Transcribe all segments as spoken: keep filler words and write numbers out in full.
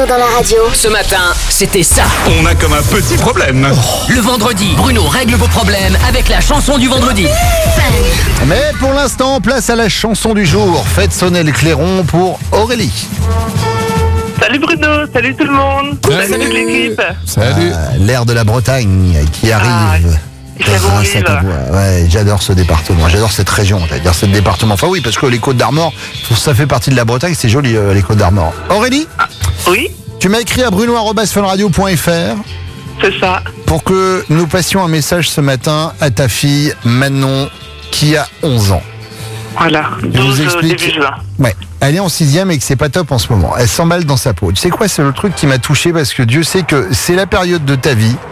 Bruno dans la radio. Ce matin, c'était ça. On a comme un petit problème. Le vendredi, Bruno règle vos problèmes avec la chanson du vendredi. Mais pour l'instant, place à la chanson du jour. Faites sonner le clairon pour Aurélie. Salut Bruno, salut tout le monde. Salut, salut l'équipe. Salut. Ah, l'air de la Bretagne qui arrive. Ah, grâce à ta voix. Ouais, j'adore ce département, j'adore cette région, j'adore ce département. Enfin oui, parce que les Côtes d'Armor, ça fait partie de la Bretagne, c'est joli euh, les Côtes d'Armor. Aurélie, ah, oui. Tu m'as écrit à bruno arobase fun radio point f r. C'est ça. Pour que nous passions un message ce matin à ta fille Manon qui a onze ans. Voilà, douze début juin. Ouais, elle est en sixième et que c'est pas top en ce moment. Elle s'emballe dans sa peau. Tu sais quoi, c'est le truc qui m'a touché parce que Dieu sait que c'est la période de ta vie,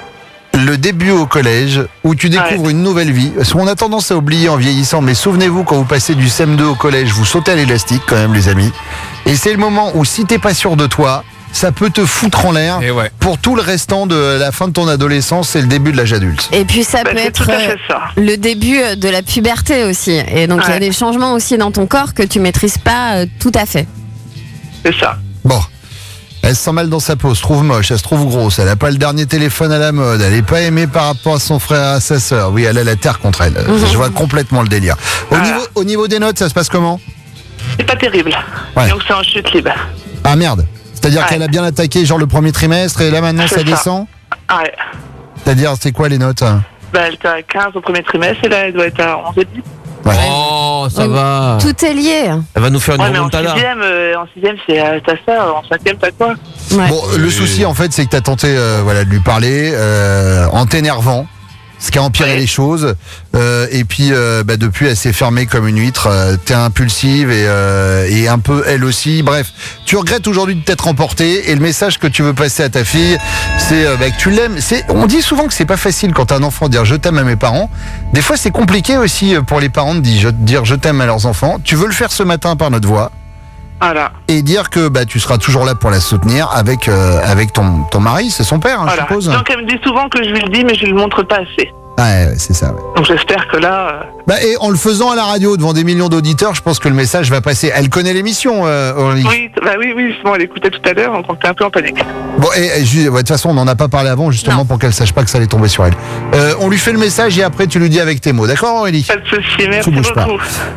le début au collège, où tu découvres ouais. une nouvelle vie. Parce qu'on a tendance à oublier en vieillissant, mais souvenez-vous, quand vous passez du C M deux au collège, vous sautez à l'élastique quand même les amis. Et c'est le moment où si t'es pas sûr de toi, ça peut te foutre en l'air ouais. pour tout le restant de la fin de ton adolescence et le début de l'âge adulte. Et puis ça bah, peut être ça. le début de la puberté aussi. Et donc il ouais. y a des changements aussi dans ton corps que tu maîtrises pas euh, tout à fait. C'est ça. Bon. Elle se sent mal dans sa peau, se trouve moche, elle se trouve grosse, elle n'a pas le dernier téléphone à la mode, elle n'est pas aimée par rapport à son frère et à sa sœur. Oui, elle a la terre contre elle. Mmh. Je vois complètement le délire. Au, voilà. niveau, au niveau des notes, ça se passe comment ? C'est pas terrible. Ouais. Donc c'est en chute libre. Ah merde. C'est-à-dire ouais. qu'elle a bien attaqué genre le premier trimestre et là maintenant c'est ça, ça descend ? Ouais. C'est-à-dire c'est quoi les notes ? Bah elle était à quinze au premier trimestre et là elle doit être à onze et demi. Ouais. Oh, ça Donc, va. Tout est lié. Elle va nous faire une ouais, remontada. En sixième, euh, en sixième c'est euh, t'as ça, en cinquième t'as quoi ? Ouais. Bon, le souci en fait c'est que t'as tenté euh, voilà, de lui parler euh, en t'énervant. Ce qui a empiré ouais. les choses euh, et puis euh, bah, depuis elle s'est fermée comme une huître. euh, T'es impulsive et, euh, et un peu elle aussi. Bref, tu regrettes aujourd'hui de t'être emporté. Et le message que tu veux passer à ta fille, c'est euh, bah, que tu l'aimes. C'est, on dit souvent que c'est pas facile quand t'as un enfant de dire je t'aime à mes parents. Des fois c'est compliqué aussi pour les parents de dire, dire je t'aime à leurs enfants. Tu veux le faire ce matin par notre voix. Voilà. Et dire que bah, tu seras toujours là pour la soutenir avec, euh, avec ton, ton mari, c'est son père, hein, voilà. je suppose. Donc elle me dit souvent que je lui le dis, mais je lui le montre pas assez. Ouais, c'est ça. Ouais. Donc j'espère que là. Euh... Bah, et en le faisant à la radio devant des millions d'auditeurs, je pense que le message va passer. Elle connaît l'émission, euh, Aurélie. Oui, bah oui, oui, justement, elle écoutait tout à l'heure, donc on était un peu en panique. Bon, et, et de toute façon, on n'en a pas parlé avant, justement, non. pour qu'elle sache pas que ça allait tomber sur elle. Euh, on lui fait le message et après tu lui dis avec tes mots, d'accord, Aurélie ? Pas de souci, merci beaucoup. Pas.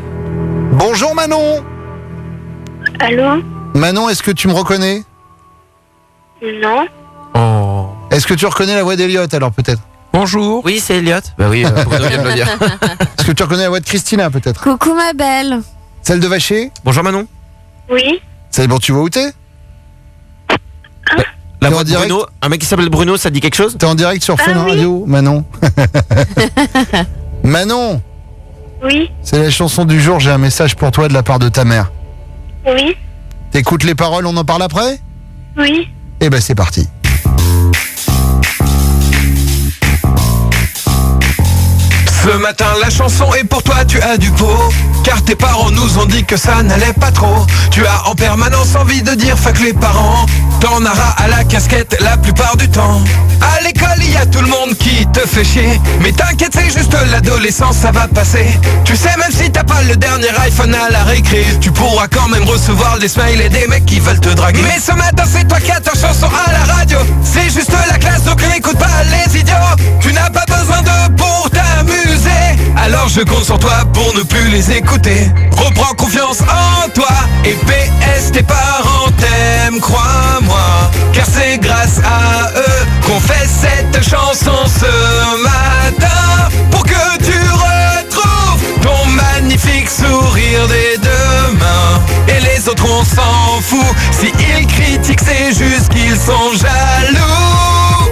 Bonjour Manon. Allô ? Manon, est-ce que tu me reconnais ? Non. Oh. Est-ce que tu reconnais la voix d'Eliott alors peut-être ? Bonjour. Oui, c'est Elliot. Bah oui, euh, Bruno vient de le dire. Est-ce que tu reconnais la voix de Christina peut-être ? Coucou ma belle. Celle de Vacher ? Bonjour Manon. Oui. C'est bon, tu vois où t'es ? Hein ? La voix de Bruno, un mec qui s'appelle Bruno, ça dit quelque chose ? T'es en direct sur Fun ah, oui. Radio, Manon. Manon. Oui. C'est la chanson du jour, j'ai un message pour toi de la part de ta mère. Oui. T'écoutes les paroles, on en parle après ? Oui. Eh ben c'est parti. Ce matin la chanson est pour toi, tu as du pot. Car tes parents nous ont dit que ça n'allait pas trop. Tu as en permanence envie de dire fuck les parents. T'en auras à la casquette la plupart du temps. À l'école il y a tout le monde qui te fait chier. Mais t'inquiète c'est juste l'adolescence, ça va passer. Tu sais même si t'as pas le dernier iPhone à la récré, tu pourras quand même recevoir des smiles et des mecs qui veulent te draguer. Mais ce matin c'est toi qui as ta chanson à la radio. C'est juste la classe donc n'écoute pas les idiots. Tu n'as pas besoin de pour t'amuser. Alors je compte sur toi pour ne plus les écouter. Reprends confiance en toi. Et P S tes parents t'aiment, crois-moi. Car c'est grâce à eux qu'on fait cette chanson ce matin. Pour que tu retrouves ton magnifique sourire des deux mains. Et les autres on s'en fout. Si ils critiquent c'est juste qu'ils sont jaloux.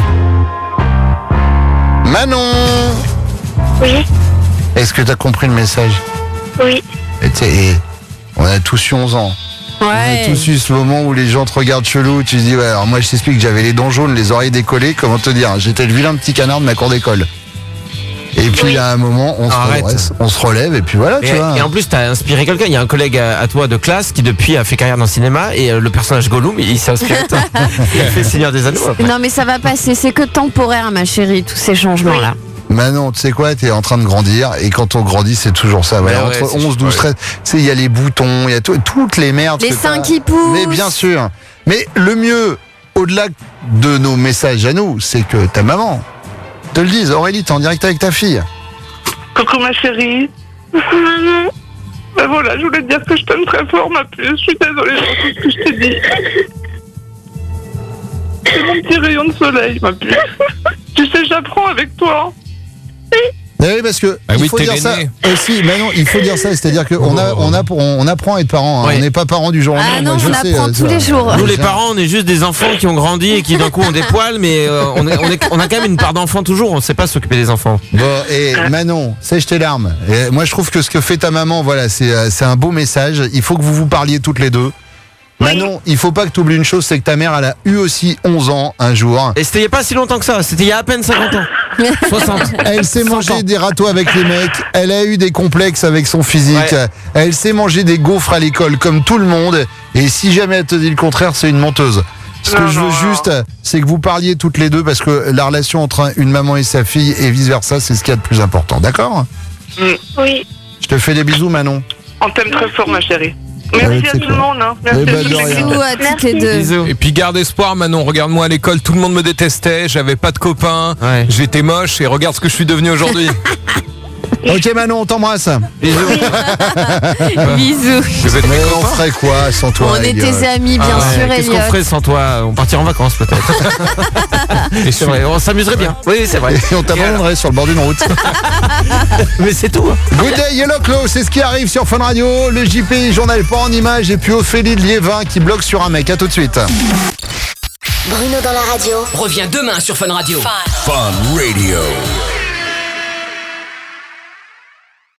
Manon. Oui. Est-ce que t'as compris le message ? Oui. Et t'sais, on a tous eu onze ans. Ouais. On a tous eu ce moment où les gens te regardent chelou, tu te dis ouais, alors moi je t'explique que j'avais les dents jaunes, les oreilles décollées, comment te dire, j'étais le vilain petit canard de ma cour d'école. Et puis oui. à un moment, on se, redresse, on se relève et puis voilà, et, tu vois. Et en plus, t'as inspiré quelqu'un. Il y a un collègue à, à toi de classe qui depuis a fait carrière dans le cinéma et euh, le personnage Gollum, il s'est inspiré de toi. Il a fait Seigneur des Anneaux. Après. Non mais ça va passer, c'est que temporaire ma chérie, tous ces changements-là. Oui. Manon, tu sais quoi, t'es en train de grandir et quand on grandit, c'est toujours ça. Voilà, ouais, entre onze, douze, treize, tu sais, il y a les boutons, il y a tout, toutes les merdes. Les seins qui poussent. Mais bien sûr. Mais le mieux, au-delà de nos messages à nous, c'est que ta maman te le dise. Aurélie, t'es en direct avec ta fille. Coucou ma chérie. Coucou maman. Ben voilà, je voulais te dire que je t'aime très fort, ma puce. Je suis désolée pour tout ce que je t'ai dit. C'est mon petit rayon de soleil, ma puce. Tu sais, j'apprends avec toi. Eh oui, parce que Ah il oui, faut t'es dire ça l'aîné. aussi. Mais non, il faut dire ça, c'est-à-dire qu'on a, on a, on apprend à être parents. hein. Ouais. On n'est pas parents du jour au Ah lendemain. non, Moi, on je sais, apprend euh, tous ça. les jours. Nous les parents, on est juste des enfants qui ont grandi et qui d'un coup ont des poils, mais euh, on, est, on, est, on a quand même une part d'enfant toujours. On sait pas s'occuper des enfants. Bon, et Manon, sèche tes larmes. Et moi, je trouve que ce que fait ta maman, voilà, c'est, euh, c'est un beau message. Il faut que vous vous parliez toutes les deux. Manon, il faut pas que tu oublies une chose, c'est que ta mère, elle a eu aussi onze ans un jour. Et c'était il y a pas si longtemps que ça. C'était il y a à peine cinquante ans. soixante. Elle s'est cent ans. mangé des râteaux avec les mecs, elle a eu des complexes avec son physique, Ouais. elle s'est mangé des gaufres à l'école comme tout le monde, et si jamais elle te dit le contraire, c'est une menteuse. Ce que Non, je veux non, juste, c'est que vous parliez toutes les deux, parce que la relation entre une maman et sa fille, et vice-versa, c'est ce qu'il y a de plus important, d'accord? Oui. Je te fais des bisous, Manon. On t'aime très fort, ma chérie. Ouais, Merci c'est à tout quoi. le monde. Hein. Merci Eh ben, à tous de les rien. bisous. Bisous à toutes Merci. les deux. Bisous. Et puis garde espoir, Manon. Regarde-moi à l'école, tout le monde me détestait, j'avais pas de copains, Ouais. j'étais moche et regarde ce que je suis devenu aujourd'hui. Ok, Manon, on t'embrasse. Bisous. Bisous. Vous êtes Mais mes on copains. ferait quoi sans toi, On est Elliot? tes amis, bien Ah ouais, sûr, Qu'est-ce qu'on Elliot. ferait sans toi? On partirait en vacances peut-être. C'est vrai, on s'amuserait bien. Oui, c'est vrai. Et on t'abandonnerait sur le bord d'une route. Mais c'est tout. hein. Good day, Yellow Claw, c'est ce qui arrive sur Fun Radio. Le J P Journal pas en image, et puis Ophélie de Liévin qui bloque sur un mec. À tout de suite. Bruno dans la radio revient demain sur Fun Radio. Fun Radio.